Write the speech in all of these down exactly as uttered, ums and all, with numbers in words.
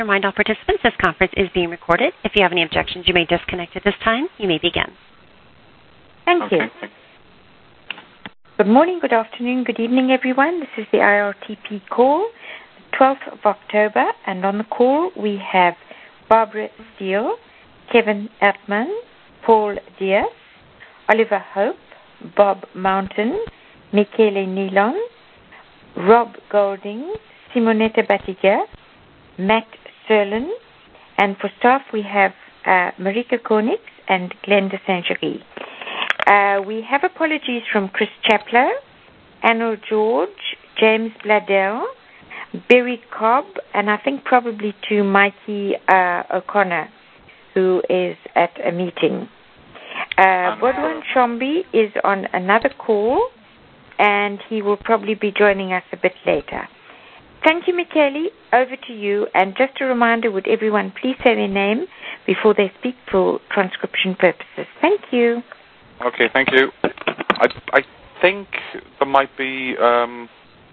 Remind all participants this conference is being recorded. If you have any objections, you may disconnect at this time. You may begin. Thank okay. you. Good morning, good afternoon, good evening, everyone. This is the I R T P call, the twelfth of October, and on the call we have Barbara Steele, Kevin Erdman, Paul Diaz, Oliver Hope, Bob Mountain, Michele Nilon, Rob Golding, Simonetta Battiga, Matt Serlin, and for staff we have uh, Marika Konix and Glenda Saint-Gery. Uh, we have apologies from Chris Chaplow, Anna George, James Bladell, Barry Cobb, and I think probably to Mikey uh, O'Connor, who is at a meeting. Uh, Bodwan Shombi is on another call, and he will probably be joining us a bit later. Thank you, Michele. Over to you. And just a reminder, would everyone please say their name before they speak for transcription purposes? Thank you. Okay, thank you. I, I think there might be, um,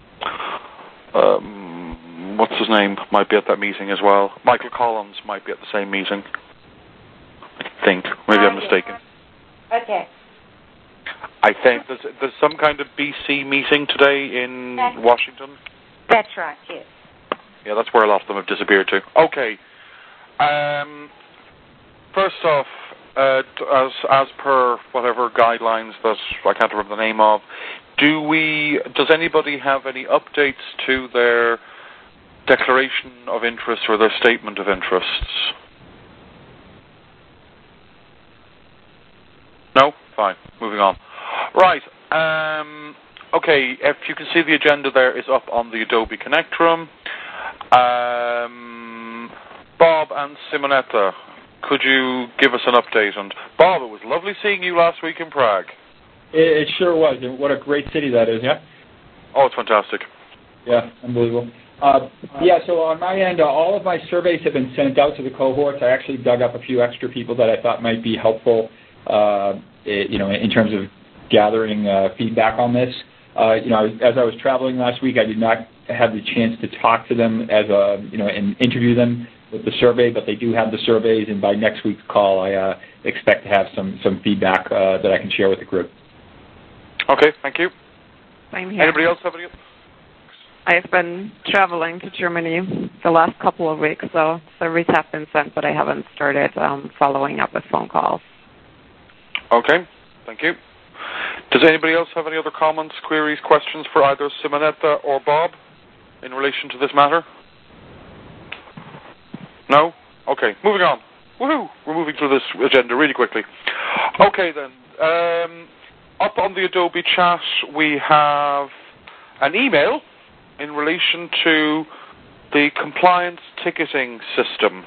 um, what's his name, might be at that meeting as well. Michael Collins might be at the same meeting. I think. Maybe I'm mistaken. Okay. I think there's, there's some kind of B C meeting today in that's, Washington. That's right, yes. Yeah, that's where a lot of them have disappeared to. Okay. Um, first off, uh, as as per whatever guidelines that I can't remember the name of, do we? Does anybody have any updates to their declaration of interest or their statement of interests? No? Fine. Moving on. Right. Um, okay, if you can see the agenda there is up on the Adobe Connect room. Um, Bob and Simonetta, could you give us an update? And Bob, it was lovely seeing you last week in Prague. It, it sure was. And what a great city that is, yeah? Oh, it's fantastic. Yeah, unbelievable. Uh, yeah, so on my end, uh, all of my surveys have been sent out to the cohorts. I actually dug up a few extra people that I thought might be helpful, uh, it, you know, in terms of gathering uh, feedback on this. Uh, you know, as I was traveling last week, I did not have the chance to talk to them as a, you know, and interview them with the survey, but they do have the surveys, and by next week's call, I uh, expect to have some, some feedback uh, that I can share with the group. Okay, thank you. Same here. Anybody else have any? I've been traveling to Germany the last couple of weeks, so surveys have been sent, but I haven't started um, following up with phone calls. Okay, thank you. Does anybody else have any other comments, queries, questions for either Simonetta or Bob in relation to this matter? No? Okay, moving on. Woohoo! We're moving through this agenda really quickly. Okay then, um, up on the Adobe chat we have an email in relation to the compliance ticketing system.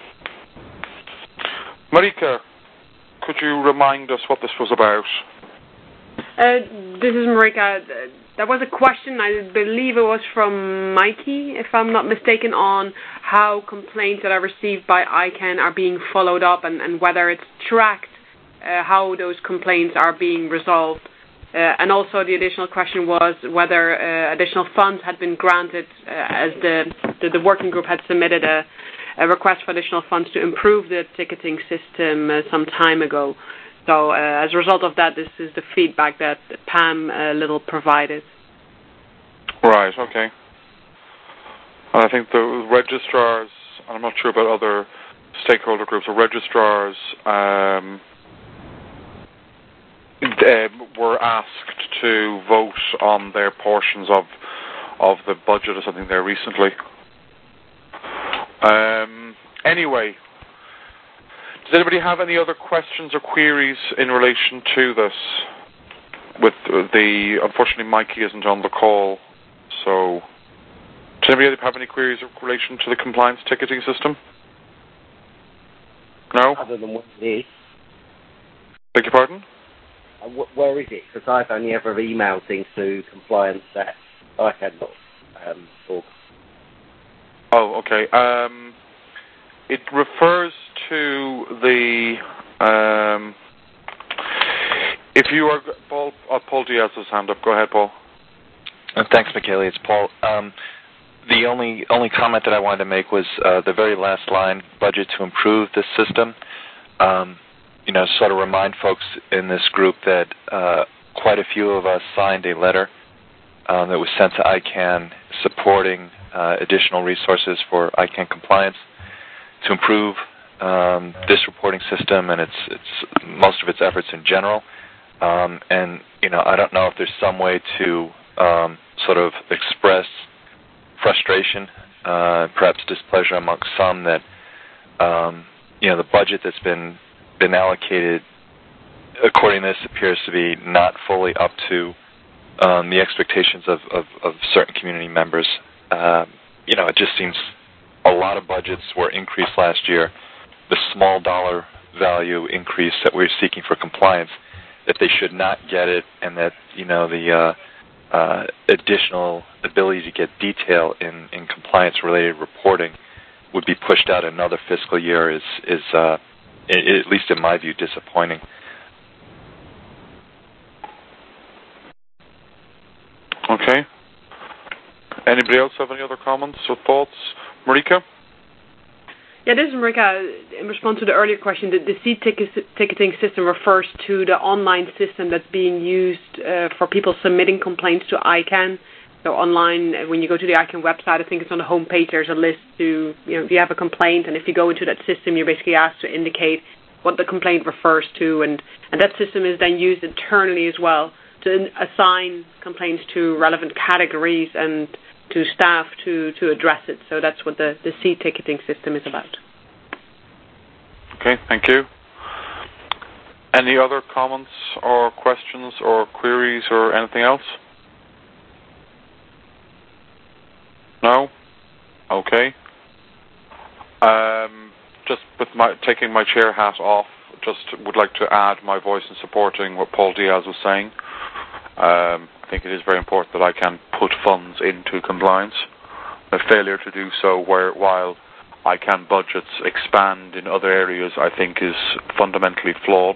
Marika, could you remind us what this was about? Uh, this is Marika. That was a question, I believe it was from Mikey, if I'm not mistaken, on how complaints that are received by I CANN are being followed up and, and whether it's tracked uh, how those complaints are being resolved. Uh, and also the additional question was whether uh, additional funds had been granted uh, as the, the, the working group had submitted a, a request for additional funds to improve the ticketing system uh, some time ago. So uh, as a result of that, this is the feedback that Pam uh, Little provided. Right, okay. And I think the registrars, and I'm not sure about other stakeholder groups, the registrars um, uh, were asked to vote on their portions of of the budget or something there recently. Um, anyway, does anybody have any other questions or queries in relation to this? With the, unfortunately, Mikey isn't on the call, so does anybody have any queries in relation to the compliance ticketing system? No? Other than what it is. Beg your pardon? Uh, wh- where is it? Because I've only ever emailed things to compliance at I CANN dot org. Oh, okay. Um, it refers to the... Um, if you are... Paul, uh, Paul Diaz has his hand up. Go ahead, Paul. Uh, thanks, Michele. It's Paul. Um, the only only comment that I wanted to make was uh, the very last line, budget to improve this system. Um, you know, sort of remind folks in this group that uh, quite a few of us signed a letter um, that was sent to I CANN supporting uh, additional resources for I CANN compliance to improve um, this reporting system and its, its most of its efforts in general. Um, and you know, I don't know if there's some way to um, sort of express frustration, uh, perhaps displeasure amongst some that um, you know the budget that's been been allocated, according to this, appears to be not fully up to um, the expectations of, of, of certain community members. Uh, you know, it just seems a lot of budgets were increased last year. The small dollar value increase that we're seeking for compliance, that they should not get it, and that you know the uh, uh, additional ability to get detail in, in compliance-related reporting would be pushed out another fiscal year is is uh, at least in my view disappointing. Okay. Anybody else have any other comments or thoughts? Marika? Yeah, this is Marika. In response to the earlier question, the, the seat ticket, ticketing system refers to the online system that's being used uh, for people submitting complaints to I CANN. So online, when you go to the I CANN website, I think it's on the home page, there's a list to, you know, if you have a complaint, and if you go into that system, you're basically asked to indicate what the complaint refers to, and, and that system is then used internally as well to assign complaints to relevant categories and to staff to, to address it. So that's what the, the seat ticketing system is about. Okay, thank you. Any other comments or questions or queries or anything else? No? Okay. Um, just with my taking my chair hat off, just would like to add my voice in supporting what Paul Diaz was saying. Um, I think it is very important that I can put funds into compliance. A failure to do so where, while I CANN budgets expand in other areas, I think is fundamentally flawed.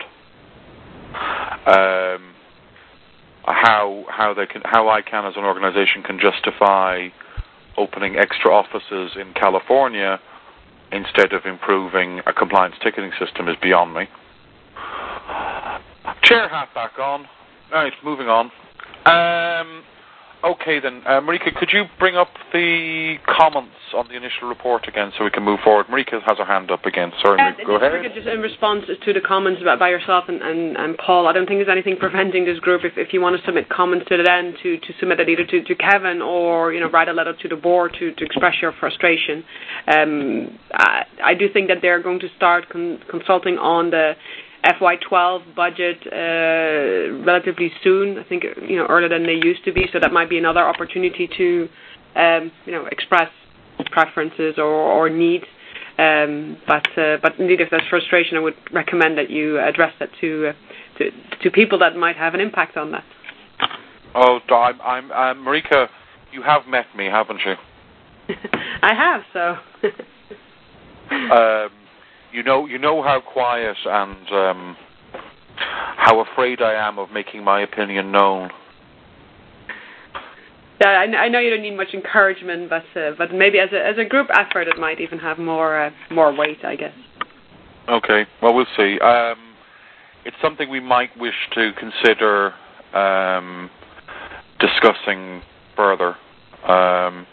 Um, how how they can how I CANN as an organization can justify opening extra offices in California instead of improving a compliance ticketing system is beyond me. Chair hat back on. All right, moving on. Um, okay then, uh, Marika, could you bring up the comments on the initial report again so we can move forward? Marika has her hand up again. Sorry, uh, Marika, go ahead. Marika, just in response to the comments about by yourself and, and, and Paul, I don't think there's anything preventing this group, if, if you want to submit comments to the end, to, to submit it either to, to Kevin or you know write a letter to the board to, to express your frustration. Um, I, I do think that they're going to start con- consulting on the F Y twelve budget uh, relatively soon. I think you know earlier than they used to be. So that might be another opportunity to um, you know express preferences or, or needs. Um, but uh, but indeed, if there's frustration, I would recommend that you address that to uh, to, to people that might have an impact on that. Oh, I'm, I'm uh, Marika. You have met me, haven't you? I have. So. um. You know, you know how quiet and um, how afraid I am of making my opinion known. Yeah, I, I know you don't need much encouragement, but uh, but maybe as a as a group effort, it might even have more uh, more weight, I guess. Okay, well, we'll see. Um, it's something we might wish to consider um, discussing further. Um,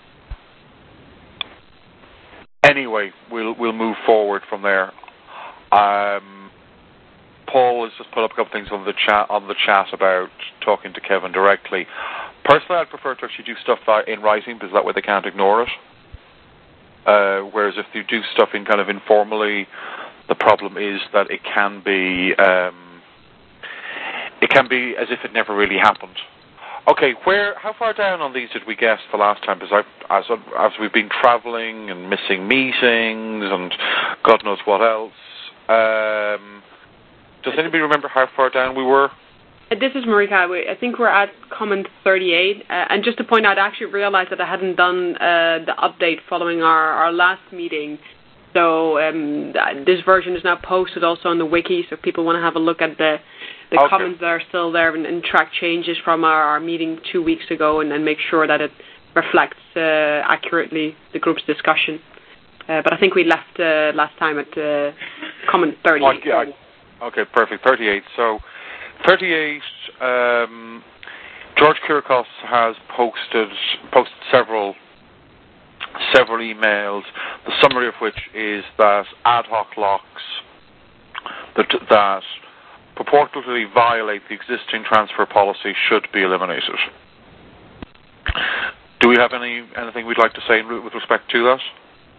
Anyway, we'll we'll move forward from there. Um, Paul has just put up a couple things on the chat on the chat about talking to Kevin directly. Personally, I'd prefer to actually do stuff in writing because that way they can't ignore it. Uh, whereas if you do stuff in kind of informally, the problem is that it can be um, it can be as if it never really happened. Okay, where? How far down on these did we guess the last time? Because I, as as we've been travelling and missing meetings and God knows what else. Um, does anybody remember how far down we were? This is Marika. I think we're at comment thirty-eight. Uh, and just to point out, I actually realized that I hadn't done uh, the update following our, our last meeting. So um, this version is now posted also on the wiki, so if people want to have a look at the the okay. comments that are still there and, and track changes from our, our meeting two weeks ago and, and make sure that it reflects uh, accurately the group's discussion. Uh, but I think we left uh, last time at uh, comment thirty-eight. Oh, yeah. Okay, perfect. thirty-eight. So, thirty-eight. Um, George Kirikos has posted posted several several emails. The summary of which is that ad hoc locks that that purportedly violate the existing transfer policy should be eliminated. Do we have any anything we'd like to say with respect to that?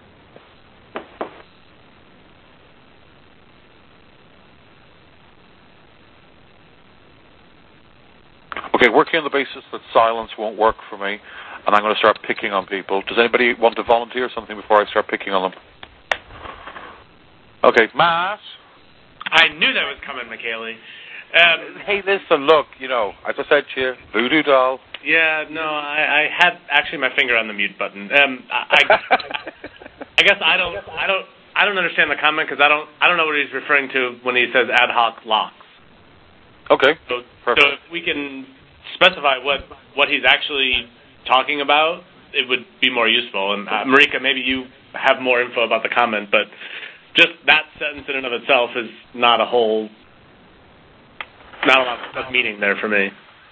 Okay, working on the basis that silence won't work for me, and I'm going to start picking on people. Does anybody want to volunteer something before I start picking on them? Okay, Matt? I knew that was coming, Michaeli. Um, hey, listen, look, you know, as I said to you, voodoo doll. Yeah, no, I, I had actually my finger on the mute button. Um, I, I, I guess I don't, I don't, I don't understand the comment because I don't, I don't know what he's referring to when he says ad hoc locks. Okay, so, perfect. So if we can specify what, what he's actually talking about, it would be more useful. And uh, Marika, maybe you have more info about the comment, but just that sentence in and of itself is not a whole, not a lot of meaning there for me.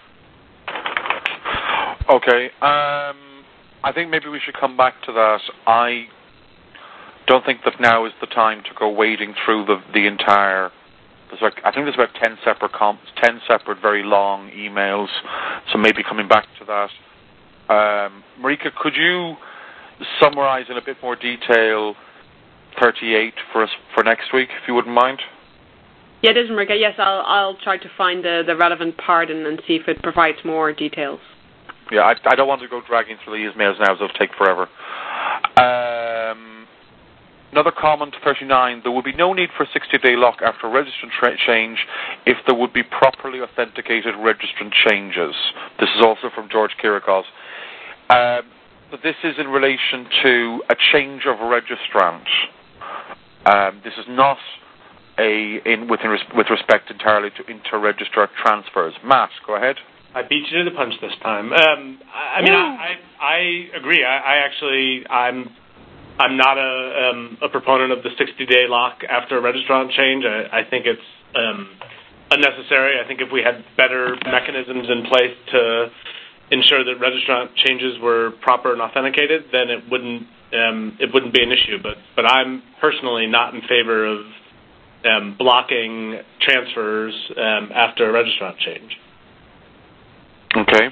Okay, um, I think maybe we should come back to that. I don't think that now is the time to go wading through the the entire. There's like, I think there's about ten separate comps, ten separate very long emails. So maybe coming back to that. Um, Marika, could you summarize in a bit more detail thirty-eight for us for next week, if you wouldn't mind? Yeah, it is, Marika. Yes, I'll I'll try to find the, the relevant part and, and see if it provides more details. Yeah, I, I don't want to go dragging through the emails now, as it'll take forever. Um, another comment, thirty-nine. There would be no need for a sixty-day lock after a registrant tra- change if there would be properly authenticated registrant changes. This is also from George Kirikos. Um, but this is in relation to a change of registrant. Um, this is not a in with, in res- with respect entirely to inter-registrar transfers. Matt, go ahead. I beat you to the punch this time. Um, I, I mean, I, I I agree. I, I actually I'm I'm not a um, a proponent of the sixty-day lock after a registrant change. I, I think it's um, unnecessary. I think if we had better mechanisms in place to ensure that registrant changes were proper and authenticated, then it wouldn't um, it wouldn't be an issue. But but I'm personally not in favor of um, blocking transfers um, after a registrant change. Okay.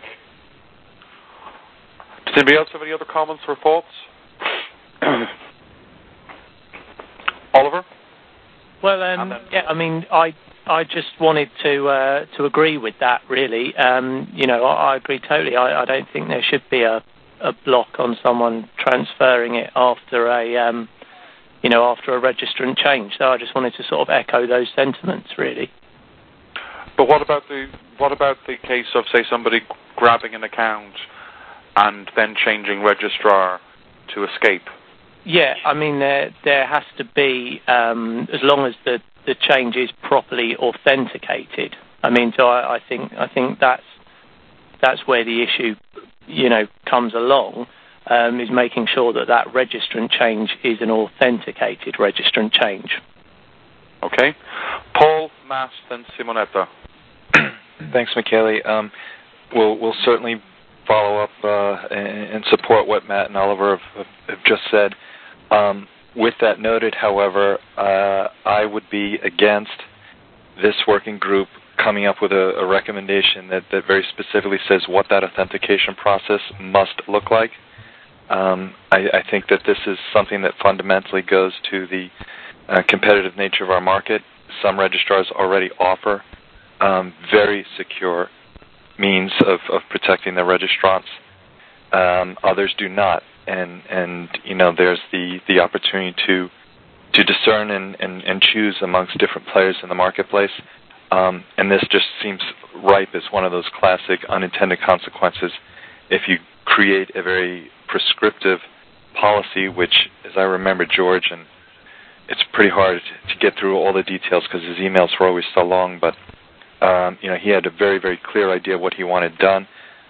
Does anybody else have any other comments or thoughts? Oliver? Well, um, yeah, I mean, I I just wanted to uh, to agree with that, really. Um, you know, I, I agree totally. I, I don't think there should be a, a block on someone transferring it after a, um, you know, after a registrant change. So I just wanted to sort of echo those sentiments, really. But what about the what about the case of, say, somebody grabbing an account and then changing registrar to escape? Yeah, I mean, there there has to be, um, as long as the, the change is properly authenticated. I mean, so I, I think I think that's that's where the issue, you know, comes along, um, is making sure that that registrant change is an authenticated registrant change. Okay, Paul, Matt, then Simonetta. Thanks, Michaeli. Um, we'll we'll certainly follow up uh, and, and support what Matt and Oliver have, have just said. Um, with that noted, however, uh, I would be against this working group coming up with a, a recommendation that, that very specifically says what that authentication process must look like. Um, I, I think that this is something that fundamentally goes to the uh, competitive nature of our market. Some registrars already offer um, very secure means of, of protecting their registrants. Um, others do not. And, and you know, there's the, the opportunity to to discern and, and, and choose amongst different players in the marketplace. Um, and this just seems ripe as one of those classic unintended consequences if you create a very prescriptive policy, which, as I remember George, and it's pretty hard to get through all the details because his emails were always so long, but um, you know, he had a very, very clear idea of what he wanted done.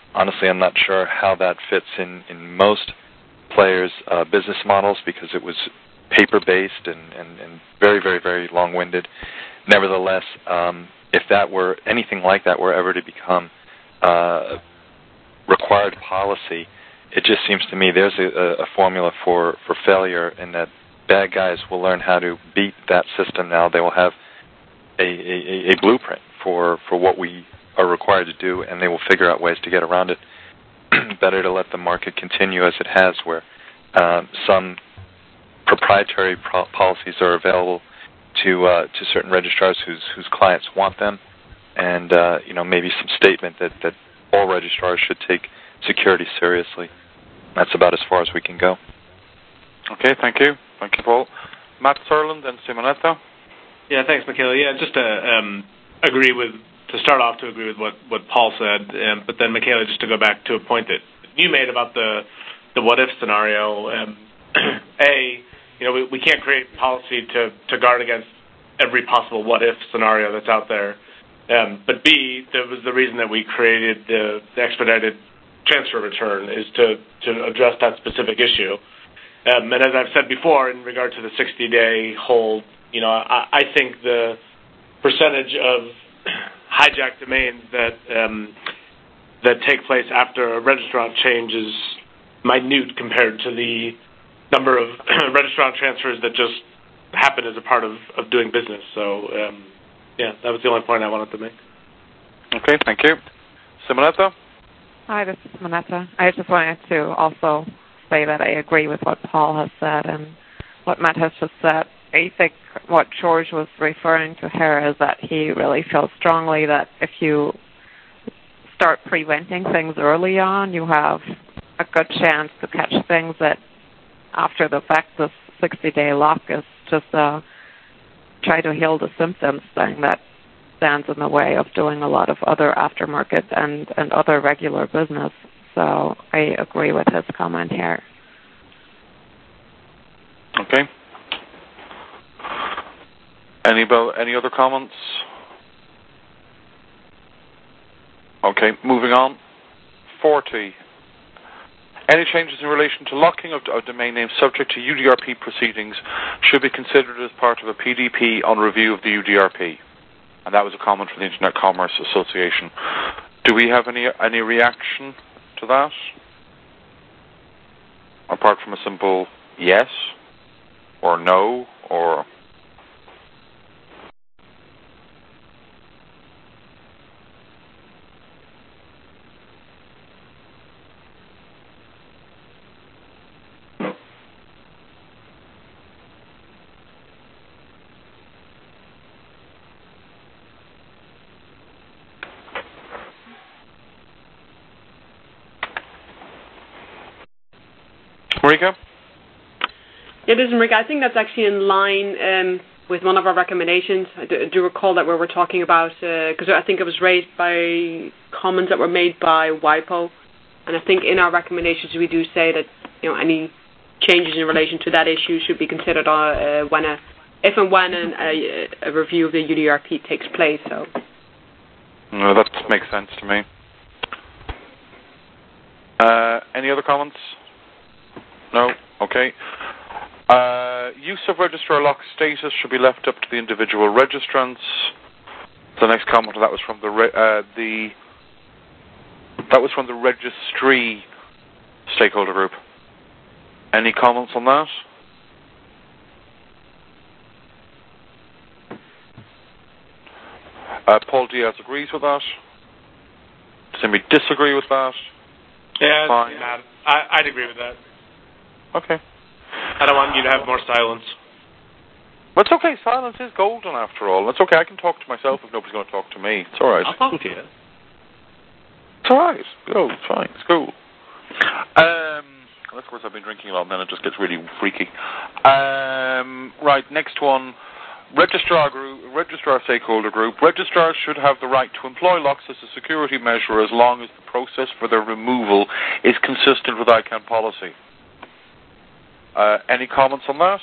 honestly, I'm not sure how that fits in, in most players' uh, business models because it was paper-based and, and, and very, very, very long-winded. Nevertheless, um, if that were anything like that were ever to become uh, required policy, it just seems to me there's a, a formula for, for failure in that bad guys will learn how to beat that system now. They will have a, a, a blueprint for, for what we are required to do, and they will figure out ways to get around it. Better to let the market continue as it has, where uh, some proprietary pro- policies are available to uh, to certain registrars whose whose clients want them, and uh, you know maybe some statement that, that all registrars should take security seriously. That's about as far as we can go. Okay, thank you. Thank you, Paul. Matt Serland and Simonetta. Yeah, thanks, Michaela. Yeah, just to um, agree with, to start off to agree with what, what Paul said, um, but then Michaela, just to go back to a point that you made about the the what-if scenario. Um, A, you know, we, we can't create policy to, to guard against every possible what-if scenario that's out there. Um, but B, that was the reason that we created the, the expedited transfer return, is to, to address that specific issue. Um, and as I've said before, in regard to the sixty-day hold, you know, I, I think the percentage of hijacked domains that um, that take place after a registrant change is minute compared to the number of registrant transfers that just happen as a part of, of doing business. So, um, yeah, that was the only point I wanted to make. Okay, thank you. Simonetta? Hi, this is Simonetta. I just wanted to also say that I agree with what Paul has said and what Matt has just said. I think what George was referring to here is that he really feels strongly that if you start preventing things early on, you have a good chance to catch things that after the fact this sixty-day lock is just a try to heal the symptoms thing that stands in the way of doing a lot of other aftermarket and, and other regular business. So I agree with his comment here. Okay. Any, any other comments? Okay, moving on. forty. Any changes in relation to locking of, of domain names subject to U D R P proceedings should be considered as part of a P D P on review of the U D R P. And that was a comment from the Internet Commerce Association. Do we have any any reaction to that? Apart from a simple yes or no or... Marika? It is, Marika. I think that's actually in line um, with one of our recommendations. I do, I do recall that we were talking about, because uh, I think it was raised by comments that were made by WIPO, and I think in our recommendations we do say that you know any changes in relation to that issue should be considered uh, when a, if and when an, a, a review of the U D R P takes place. So, no, that makes sense to me. Uh, any other comments? No? Okay. Uh, use of registrar lock status should be left up to the individual registrants. The next comment that was from the re- uh, the that was from the registry stakeholder group. Any comments on that? Uh, Paul Diaz agrees with that. Does anybody disagree with that? Yeah, Fine. yeah I, I'd agree with that. Okay. I don't want you to have more silence. That's okay. Silence is golden, after all. That's okay. I can talk to myself if nobody's going to talk to me. It's all right. I'll talk to you. It's all right. Go. It's fine. It's cool. Um, of course, I've been drinking a lot, and then it just gets really freaky. Um, right. Next one. Registrar group, registrar stakeholder group. Registrars should have the right to employ locks as a security measure as long as the process for their removal is consistent with I CANN policy. Uh, any comments on that?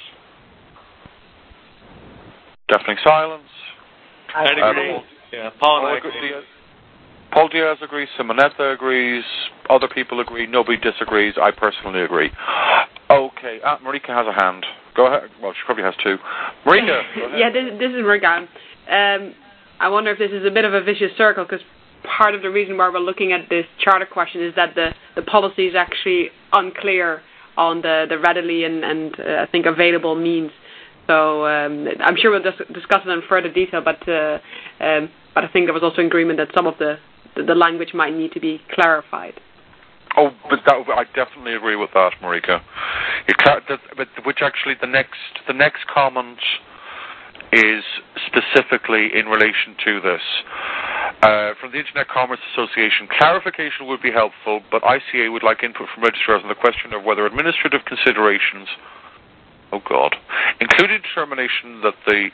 Deafening silence. I'd agree. Uh, yeah, Paul and I agree. Paul Diaz agrees, Simonetta agrees, other people agree, nobody disagrees, I personally agree. Okay, ah, Marika has a hand. Go ahead. Well, she probably has two. Marika, go ahead. Yeah, this, this is Marika. Um, I wonder if this is a bit of a vicious circle, because part of the reason why we're looking at this charter question is that the, the policy is actually unclear on the, the readily and, and uh, I think available means. So um, I'm sure we'll dis- discuss it in further detail, but uh, um, but I think there was also agreement that some of the, the, the language might need to be clarified. Oh, but that, I definitely agree with that, Marika. It, but which actually the next the next comment is specifically in relation to this. Uh, from the Internet Commerce Association, clarification would be helpful, but I C A would like input from registrars on the question of whether administrative considerations, oh God, including determination that the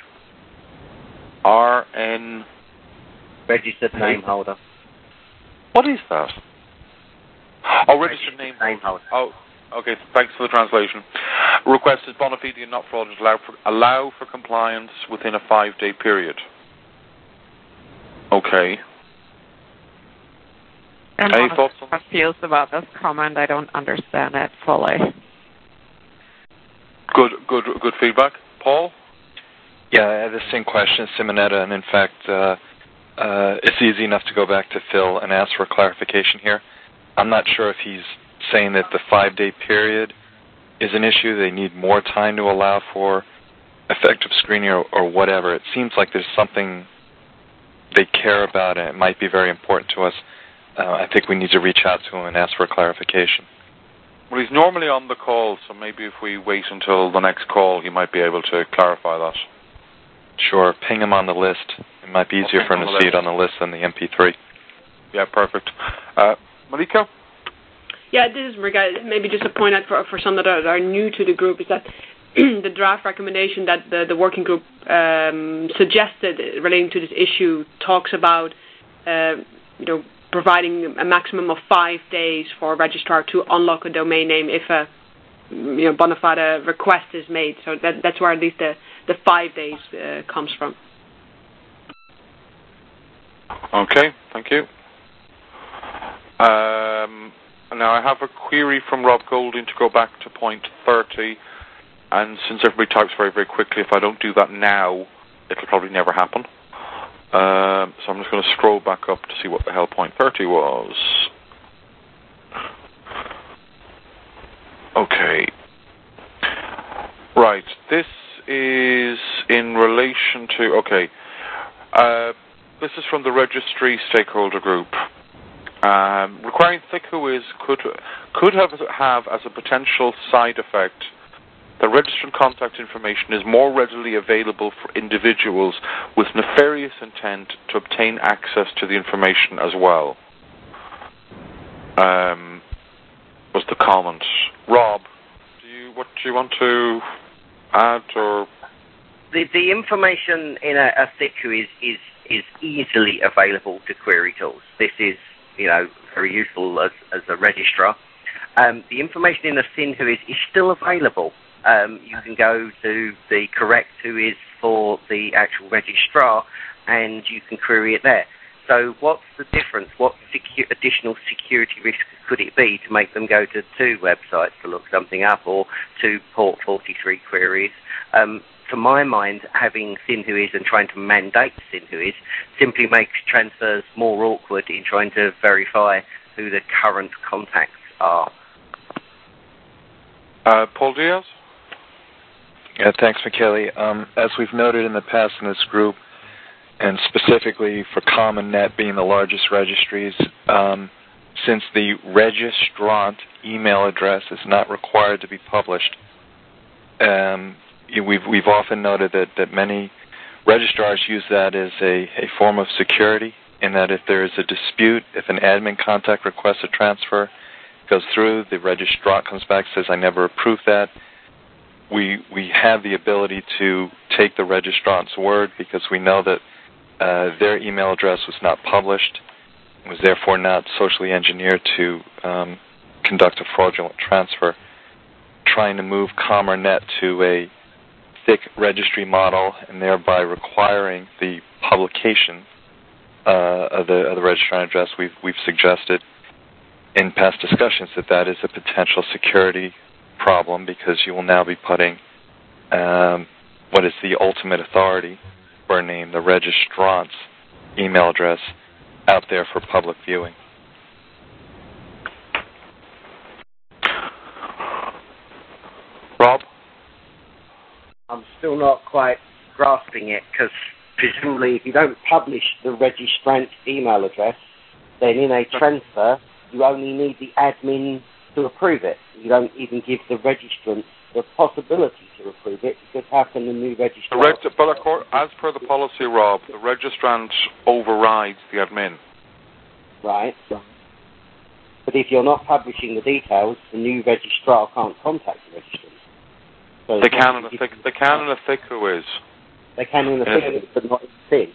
R N... Registered name holder. What is that? Oh, registered, registered name, name holder. Oh, okay, thanks for the translation. Request is bona fide and not fraudulent, allow for, allow for compliance within a five-day period. Okay. And Any thoughts on that? Feels about this comment. I don't understand it fully. Good, good, good feedback. Paul? Yeah, I have the same question as Simonetta, and in fact, uh, uh, it's easy enough to go back to Phil and ask for clarification here. I'm not sure if he's saying that the five-day period is an issue. They need more time to allow for effective screening or, or whatever. It seems like there's something they care about, and it might be very important to us. Uh, I think we need to reach out to him and ask for clarification. Well, he's normally on the call, so maybe if we wait until the next call, he might be able to clarify that. Sure, ping him on the list. It might be easier for him to see it on the list than the M P three. Yeah, perfect. Uh, Marika? Yeah, this is Marika. Maybe just a point out for, for some that are, are new to the group is that the draft recommendation that the, the working group um, suggested relating to this issue talks about, uh, you know, providing a maximum of five days for a registrar to unlock a domain name if a you know bona fide request is made. So that, that's where at least the, the five days uh, comes from. Okay, thank you. Um, now I have a query from Rob Golding to go back to point thirty, and since everybody types very, very quickly, if I don't do that now, it'll probably never happen. Um, so I'm just going to scroll back up to see what the hell point thirty was. Okay. Right, this is in relation to, okay, uh, this is from the registry stakeholder group. Um, requiring thick whois could could have have as a potential side effect the registrant contact information is more readily available for individuals with nefarious intent to obtain access to the information as well. Um, was the comment. Rob, do you what do you want to add or? The the information in a, a thick whois is is easily available to query tools. This is you know very useful as as a registrar. Um, the information in a thin whois is still available. Um, you can go to the correct whois for the actual registrar, and you can query it there. So what's the difference? What secu- additional security risk could it be to make them go to two websites to look something up or two port forty-three queries? Um, to my mind, having thin whois and trying to mandate thin whois simply makes transfers more awkward in trying to verify who the current contacts are. Uh, Paul Diaz? Yeah, thanks, Michele. Um, as we've noted in the past in this group, and specifically for CommonNet being the largest registries, um, since the registrant email address is not required to be published, um, we've we've often noted that, that many registrars use that as a, a form of security, in that if there is a dispute, if an admin contact requests a transfer, goes through, the registrant comes back and says, I never approved that. We we have the ability to take the registrant's word because we know that uh, their email address was not published, was therefore not socially engineered to um, conduct a fraudulent transfer. Trying to move CommonNet to a thick registry model and thereby requiring the publication uh, of the of the registrant address, we've we've suggested in past discussions that that is a potential security problem because you will now be putting um, what is the ultimate authority for a name, the registrant's email address, out there for public viewing. Rob? I'm still not quite grasping it because presumably if you don't publish the registrant's email address, then in a transfer you only need the admin to approve it. You don't even give the registrant the possibility to approve it because how can the new registrant... The reg- but of course, as per the policy, Rob, the registrant overrides the admin. Right. But if you're not publishing the details, the new registrar can't contact the registrant. So they can in a thick, they can in a thick who is. They can in a thick, but not in thin.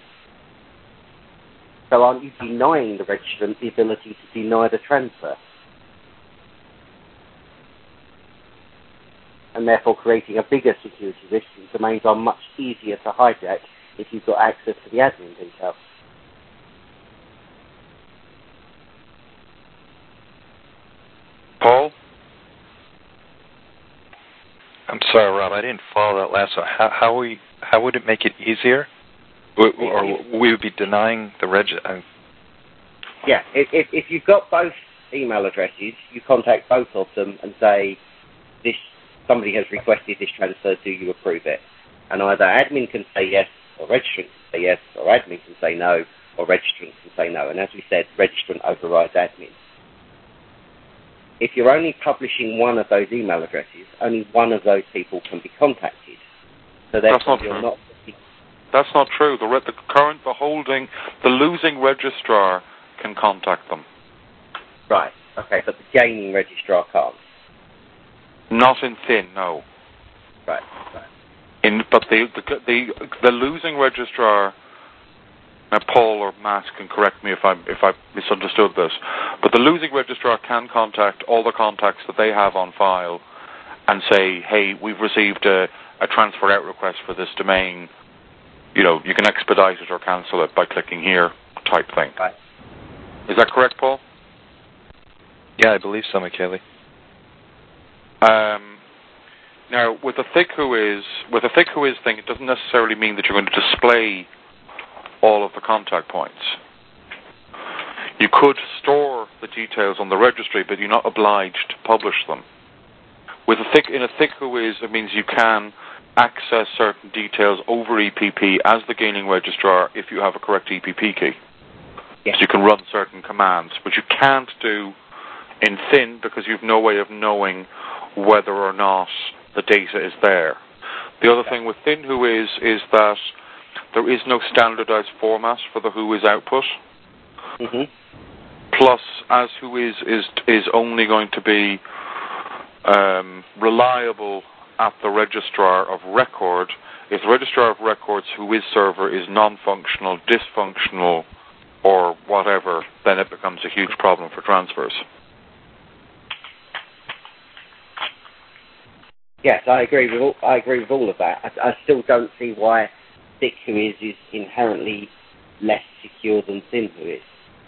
So aren't you denying the registrant the ability to deny the transfer? And therefore creating a bigger security risk since domains are much easier to hijack if you've got access to the admin details. Paul? I'm sorry, Rob, I didn't follow that last one. How, how, we, how would it make it easier? Or, or we would be denying the reg... Uh, yeah, if, if, if you've got both email addresses, you contact both of them and say, this somebody has requested this transfer, do you approve it? And either admin can say yes, or registrant can say yes, or admin can say no, or registrant can say no. And as we said, registrant overrides admin. If you're only publishing one of those email addresses, only one of those people can be contacted. So That's not you're true. not... That's not true. The, re- the current, the holding, the losing registrar can contact them. Right. Okay, but the gaining registrar can't. Not in thin, no. Right. Right. In, but the, the the the losing registrar. Now, Paul or Matt can correct me if I if I misunderstood this, but the losing registrar can contact all the contacts that they have on file, and say, "Hey, we've received a, a transfer out request for this domain. You know, you can expedite it or cancel it by clicking here," type thing. Right. Is that correct, Paul? Yeah, I believe so, Michele. Um, now, with a thick who is with a thick who is thing, it doesn't necessarily mean that you're going to display all of the contact points. You could store the details on the registry, but you're not obliged to publish them. With a thick in a thick who is, it means you can access certain details over E P P as the gaining registrar if you have a correct E P P key. Yes. So you can run certain commands, but you can't do in thin because you've no way of knowing whether or not the data is there. The other thing with thin who is is that there is no standardized format for the who is output. Mm-hmm. Plus, as who is is is only going to be um, reliable at the registrar of record. If the registrar of records who is server is non-functional, dysfunctional, or whatever, then it becomes a huge problem for transfers. Yes, I agree with all, I agree with all of that. I, I still don't see why thick who is is inherently less secure than thin who is.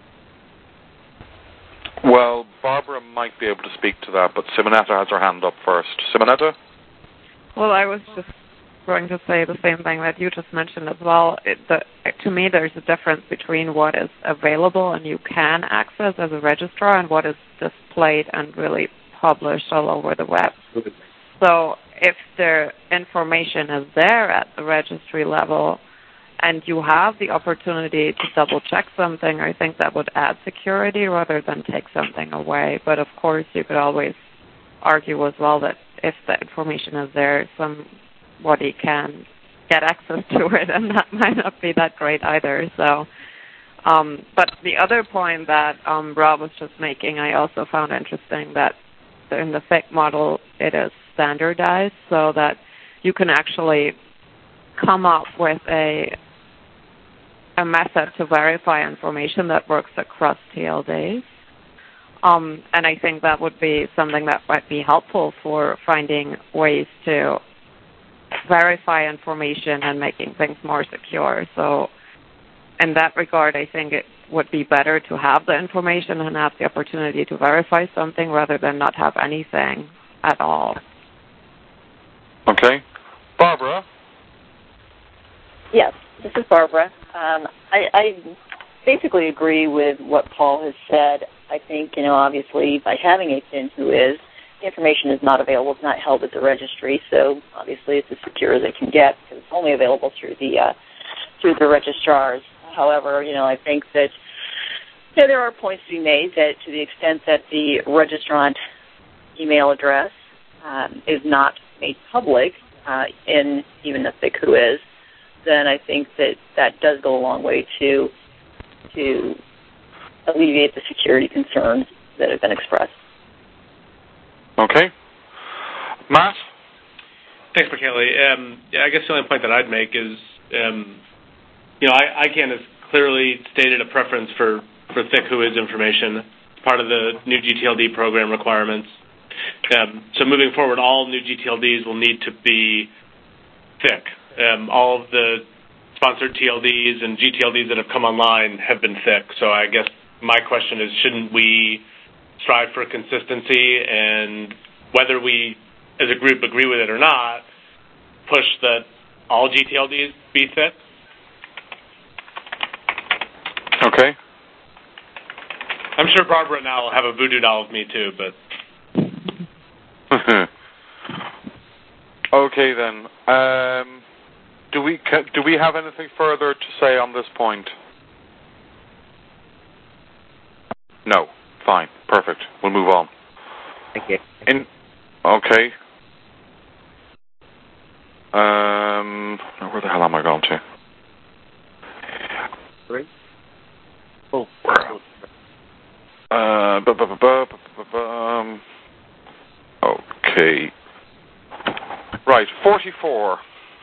Well, Barbara might be able to speak to that, but Simonetta has her hand up first. Simonetta? Well, I was just going to say the same thing that you just mentioned as well. It, the, to me, there's a difference between what is available and you can access as a registrar and what is displayed and really published all over the web. So if the information is there at the registry level and you have the opportunity to double-check something, I think that would add security rather than take something away. But, of course, you could always argue as well that if the information is there, somebody can get access to it, and that might not be that great either. So, um, but the other point that um, Rob was just making, I also found interesting that in the thick model, it is standardized so that you can actually come up with a a method to verify information that works across T L Ds. Um, and I think that would be something that might be helpful for finding ways to verify information and making things more secure. So in that regard, I think it would be better to have the information and have the opportunity to verify something rather than not have anything at all. Okay. Barbara? Yes, this is Barbara. Um, I, I basically agree with what Paul has said. I think, you know, obviously by having a F I N who is, the information is not available. It's not held at the registry, so obviously it's as secure as it can get because it's only available through the uh, through the registrars. However, you know, I think that you know, there are points to be made that to the extent that the registrant email address um, is not made public uh, in even the F I C who is, then I think that that does go a long way to to alleviate the security concerns that have been expressed. Okay. Matt? Thanks, McKinley. Um, yeah, I guess the only point that I'd make is, um, you know, I, ICANN has clearly stated a preference for, for F I C who is information, part of the new G T L D program requirements. Um, so moving forward, all new G T L Ds will need to be F I C. Um, all of the sponsored T L Ds and G T L Ds that have come online have been F I C. So I guess my question is, shouldn't we strive for consistency, and whether we as a group agree with it or not, push that all G T L Ds be F I C? Okay. I'm sure Barbara now will have a voodoo doll of me too, but... Okay then. Um, do we do we have anything further to say on this point? No. Fine. Perfect. We'll move on. Thank you. In, okay. Um, where the hell am I going to? Three. Oh. Uh, bu- bu- bu- bu- bu- bu- bu- um, okay. Right, forty-four.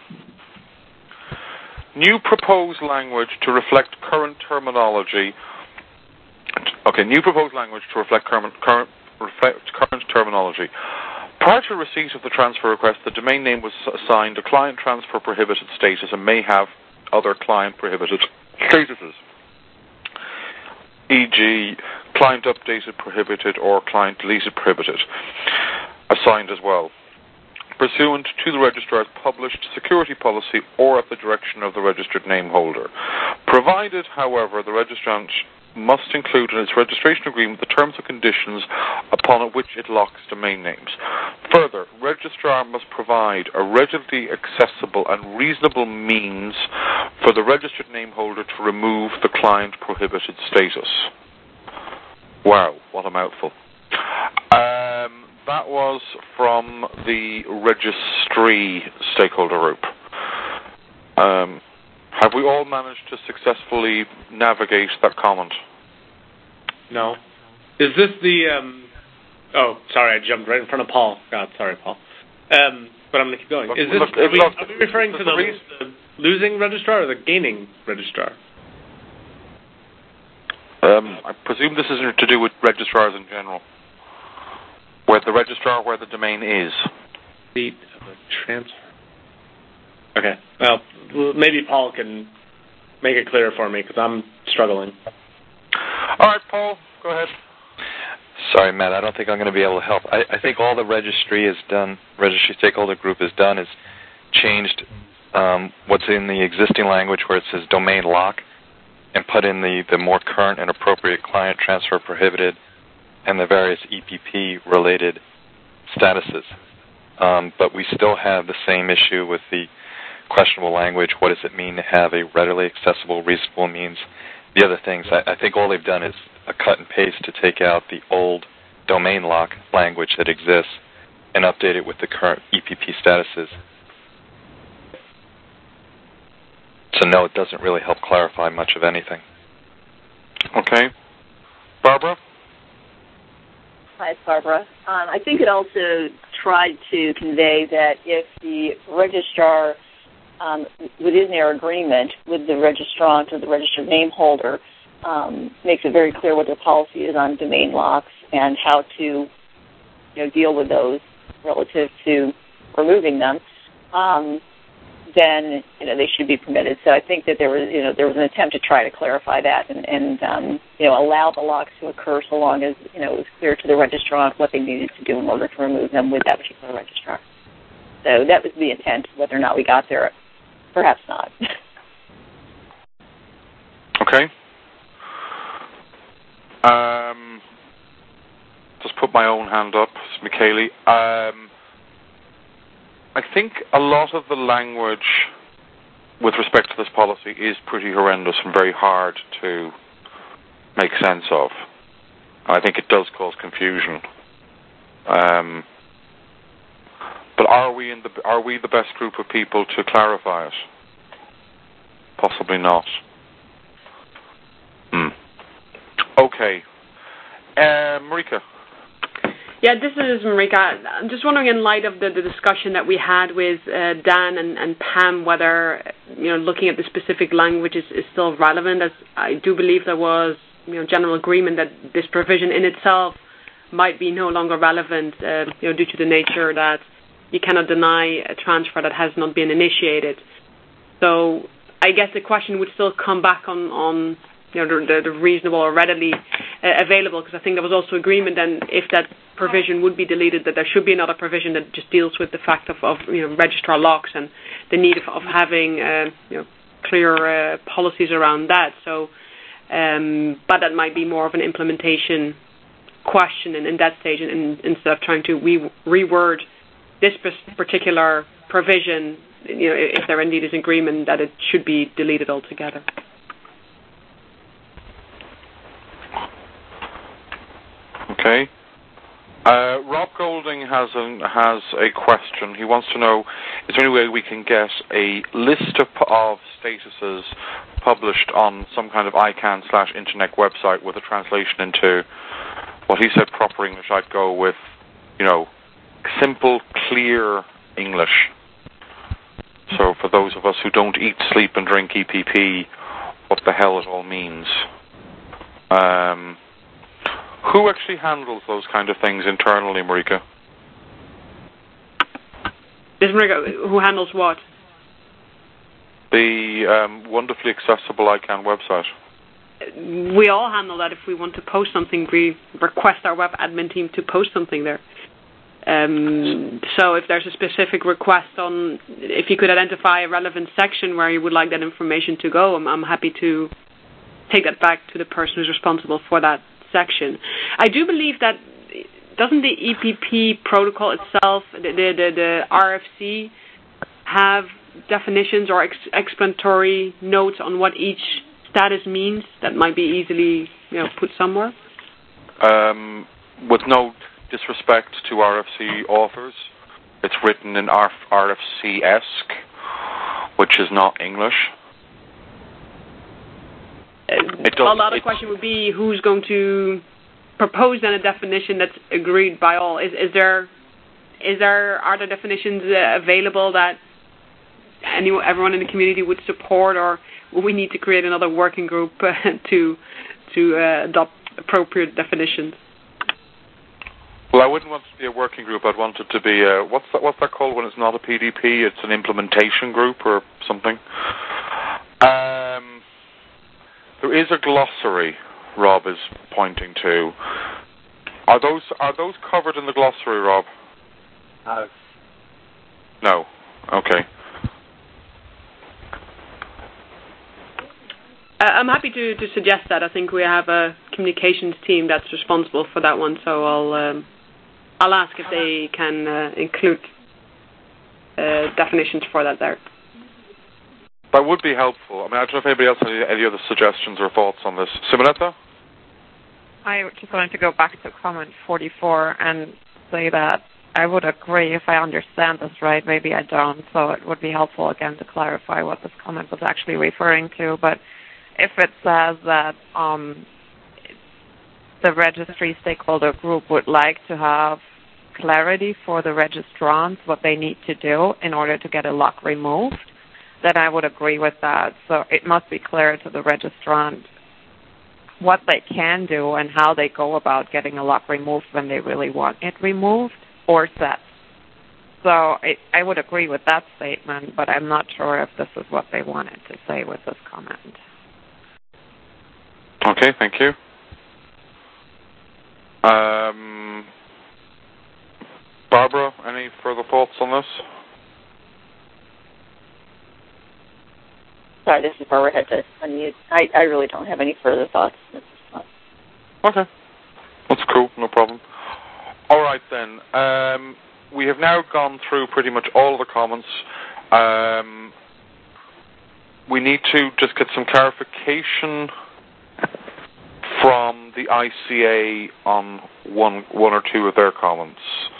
New proposed language to reflect current terminology. Okay, new proposed language to reflect current, current, reflect current terminology. Prior to receipt of the transfer request, the domain name was assigned a client transfer prohibited status and may have other client prohibited statuses, for example, client updated prohibited or client deleted prohibited, assigned as well, pursuant to the registrar's published security policy or at the direction of the registered name holder. Provided, however, the registrant must include in its registration agreement the terms and conditions upon which it locks domain names. Further, registrar must provide a readily accessible and reasonable means for the registered name holder to remove the client prohibited status. Wow, what a mouthful. Um, that was from the registry stakeholder group. Um, have we all managed to successfully navigate that comment? No. Is this the... Um, oh, sorry, I jumped right in front of Paul. God, sorry, Paul. Um, but I'm going to keep going. Is this, look, are, we, look, are we referring to the, the losing registrar or the gaining registrar? Um, I presume this is to do with registrars in general. Where the registrar, where the domain is. Seat of a transfer. Okay. Well, maybe Paul can make it clearer for me because I'm struggling. All right, Paul, go ahead. Sorry, Matt, I don't think I'm going to be able to help. I, I think all the registry has done, registry stakeholder group has done is changed um, what's in the existing language where it says domain lock and put in the, the more current and appropriate client transfer prohibited and the various E P P-related statuses. Um, but we still have the same issue with the questionable language. What does it mean to have a readily accessible, reasonable means? The other things, I, I think all they've done is a cut and paste to take out the old domain lock language that exists and update it with the current E P P statuses. So no, it doesn't really help clarify much of anything. Okay. Barbara? Hi, it's Barbara. Um, I think it also tried to convey that if the registrar, um, within their agreement with the registrant or the registered name holder, um, makes it very clear what their policy is on domain locks and how to, you know, deal with those relative to removing them, um, then you know they should be permitted. So I think that there was you know there was an attempt to try to clarify that and, and um, you know allow the locks to occur so long as you know it was clear to the registrant what they needed to do in order to remove them with that particular registrant. So that was the intent. Whether or not we got there, perhaps not. Okay. Um, just put my own hand up, it's Michaeli. Um, I think a lot of the language with respect to this policy is pretty horrendous and very hard to make sense of. I think it does cause confusion. Um, but are we in the are we the best group of people to clarify it? Possibly not. Hmm. Okay. Uh, Marika. Yeah, this is Marika. I'm just wondering, in light of the, the discussion that we had with uh, Dan and, and Pam, whether you know looking at the specific language is, is still relevant. As I do believe there was you know general agreement that this provision in itself might be no longer relevant, uh, you know, due to the nature that you cannot deny a transfer that has not been initiated. So I guess the question would still come back on, on you know, the, the reasonable or readily uh, available, because I think there was also agreement then if that provision would be deleted, that there should be another provision that just deals with the fact of, of you know, registrar locks and the need of, of having uh, you know, clear uh, policies around that. So, um, but that might be more of an implementation question in, in that stage, and, and instead of trying to re- reword this particular provision, you know, if there indeed is agreement that it should be deleted altogether. Okay. Uh, Rob Golding has a, has a question. He wants to know, is there any way we can get a list of, of statuses published on some kind of I CANN slash internet website with a translation into what he said proper English? I'd go with, you know, simple, clear English. So for those of us who don't eat, sleep, and drink E P P, what the hell it all means. Um, who actually handles those kind of things internally, Marika? Is Marika, who handles what? The um, wonderfully accessible I CANN website. We all handle that. If we want to post something, we request our web admin team to post something there. Um, so if there's a specific request on, if you could identify a relevant section where you would like that information to go, I'm, I'm happy to take that back to the person who's responsible for that section. I do believe that, doesn't the E P P protocol itself, the, the, the, the R F C, have definitions or ex- explanatory notes on what each status means that might be easily, you know, put somewhere? Um, with no disrespect to R F C authors, it's written in R F C-esque, which is not English. Uh, it does, well, the other question would be, who's going to propose then a definition that's agreed by all? Is, is there, is there, are there definitions uh, available that anyone, everyone in the community would support, or will we need to create another working group uh, to to uh, adopt appropriate definitions? Well, I wouldn't want it to be a working group. I'd want it to be a, what's that? What's that called when it's not a P D P? It's an implementation group or something. Um, there is a glossary. Rob is pointing to. Are those are those covered in the glossary, Rob? No. No. Okay. Uh, I'm happy to, to suggest that. I think we have a communications team that's responsible for that one, so I'll um, I'll ask if they can uh, include uh, definitions for that there. That would be helpful. I mean, I don't know if anybody else has any, any other suggestions or thoughts on this. Simonetta? I just wanted to go back to comment forty-four and say that I would agree, if I understand this right. Maybe I don't, so it would be helpful again to clarify what this comment was actually referring to. But if it says that um, the registry stakeholder group would like to have clarity for the registrants, what they need to do in order to get a lock removed, then I would agree with that. So it must be clear to the registrant what they can do and how they go about getting a lock removed when they really want it removed or set. So I, I would agree with that statement, but I'm not sure if this is what they wanted to say with this comment. Okay, thank you. Um, Barbara, any further thoughts on this? Sorry, this is Barbara. I had to unmute. I, I really don't have any further thoughts. Okay. That's cool, no problem. All right, then. Um, we have now gone through pretty much all of the comments. Um, we need to just get some clarification from the I C A on one one or two of their comments.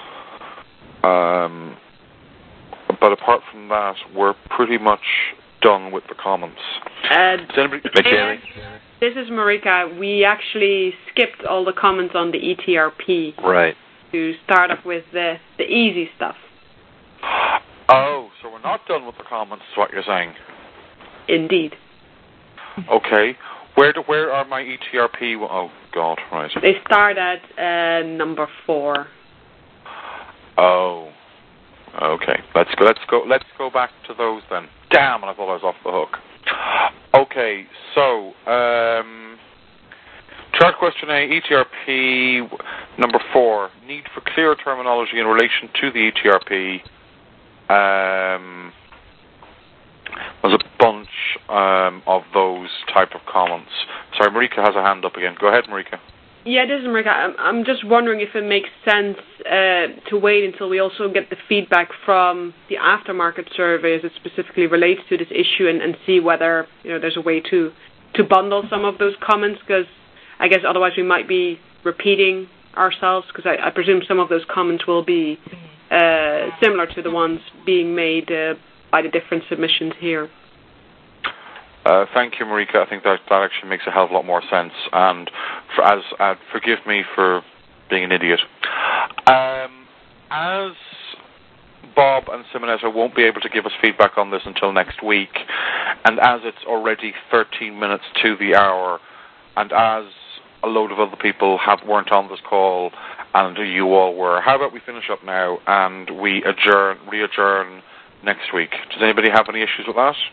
Um, but apart from that, we're pretty much done with the comments. Uh, anybody- yeah, this is Marika. We actually skipped all the comments on the E T R P. Right. To start off with the, the easy stuff. Oh, so we're not done with the comments, is what you're saying? Indeed. Okay. Where do, where are my E T R P? Oh, God, right. They start at uh, number four. Oh. Okay. Let's go. Let's go. Let's go back to those then. Damn! I thought I was off the hook. Okay. So, um, chart question A, E T R P number four. Need for clear terminology in relation to the E T R P. Um, there's a bunch um, of those type of comments. Sorry, Marika has a hand up again. Go ahead, Marika. Yeah, this is Marika. I'm, I'm just wondering if it makes sense uh, to wait until we also get the feedback from the aftermarket survey as it specifically relates to this issue, and, and see whether you know there's a way to to bundle some of those comments, because I guess otherwise we might be repeating ourselves, because I, I presume some of those comments will be uh, similar to the ones being made uh, by the different submissions here. Uh, thank you, Marika. I think that that actually makes a hell of a lot more sense. And for, as uh, forgive me for being an idiot. Um, as Bob and Simonetta won't be able to give us feedback on this until next week, and as it's already thirteen minutes to the hour, and as a load of other people have weren't on this call, and you all were, how about we finish up now and we adjourn, re-adjourn next week? Does anybody have any issues with that?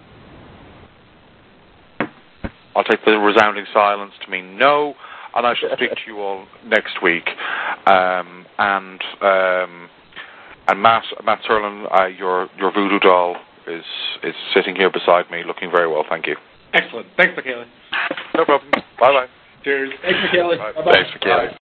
I'll take the resounding silence to mean no, and I shall speak to you all next week. Um, and um, and Matt Matt Serlin, uh, your your voodoo doll is is sitting here beside me, looking very well. Thank you. Excellent. Thanks, Michaela. No problem. Bye bye. Cheers. Thanks, Michaela. Bye. Thanks, Michaela.